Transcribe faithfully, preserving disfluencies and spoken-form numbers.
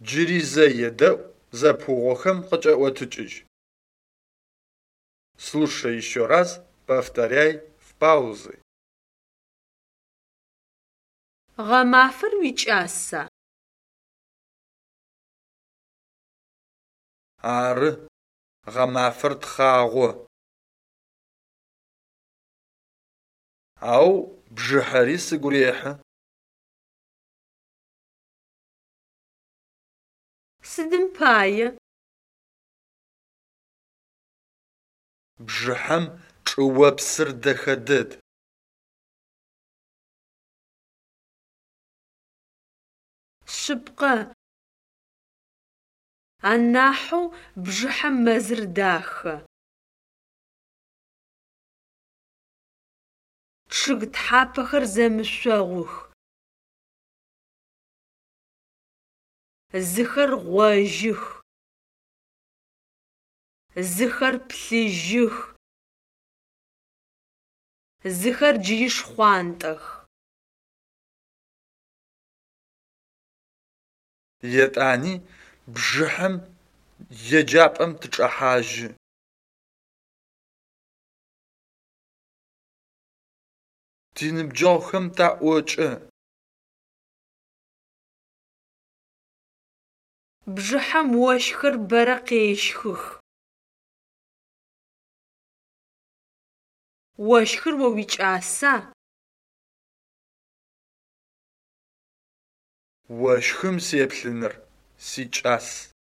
джыри зэ едэӏу зэпыугъохэм къыкӏэӏотыкӏыжь. Слушай еще раз, повторяй в паузы. Гъэмафэр уикӏаса? Ары, гъэмафэр тхъагъо. Ау бжыхьэри сыгу рехьы. Сыдым пае? Бжыхьэм чӏыопсыр дэхэ дэд. Шъыпкъэ. Анахьэу бжыхьэм мэзыр дахэ. Чъыг тхьапэхэр зэмышъогъух. Зыхэр гъожьых. Зыхэр плъыжьых. Зыхэр джыри шхъуантӏэх. Етӏани бжыхьэм еджапӏэм тычӏэхьажьы. Тиныбджэгъухэм таӏокӏы. Бжыхьэм ощхыр бэрэ къещхых. Ощхыр о уикӏаса? Ощхым сеплъыныр сикӏас.